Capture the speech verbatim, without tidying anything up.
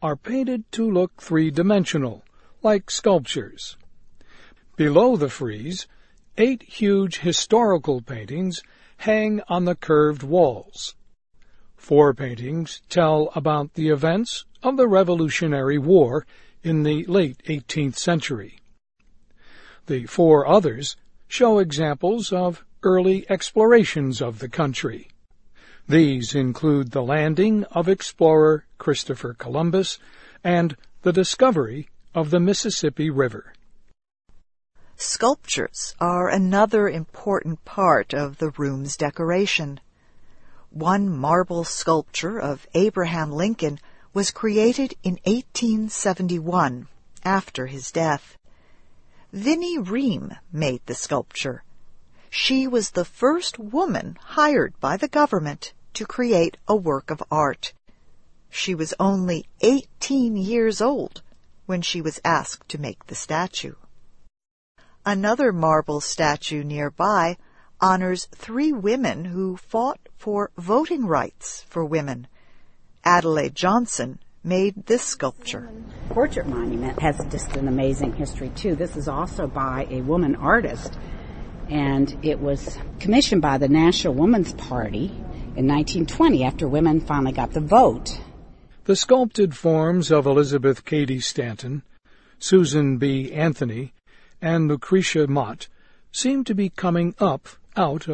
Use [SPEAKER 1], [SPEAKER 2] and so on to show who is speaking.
[SPEAKER 1] are painted to look three-dimensional, like sculptures. Below the frieze, eight huge historical paintings hang on the curved walls. Four paintings tell about the events of the Revolutionary War in the late eighteenth century. The four others show examples of early explorations of the country. These include the landing of explorer Christopher Columbus and the discovery of the Mississippi River.
[SPEAKER 2] Sculptures are another important part of the room's decoration. One marble sculpture of Abraham Lincoln was created in eighteen seventy-one, after his death. Vinnie Ream made the sculpture. She was the first woman hired by the government to create a work of art. She was only eighteen years old when she was asked to make the statue. Another marble statue nearby honors three women who fought for voting rights for women. Adelaide Johnson made this sculpture.
[SPEAKER 3] The portrait monument has just an amazing history, too. This is also by a woman artist, and it was commissioned by the National Woman's Party in nineteen twenty after women finally got the vote.
[SPEAKER 1] The sculpted forms of Elizabeth Cady Stanton, Susan B. Anthony, and Lucretia Mott seem to be coming up out of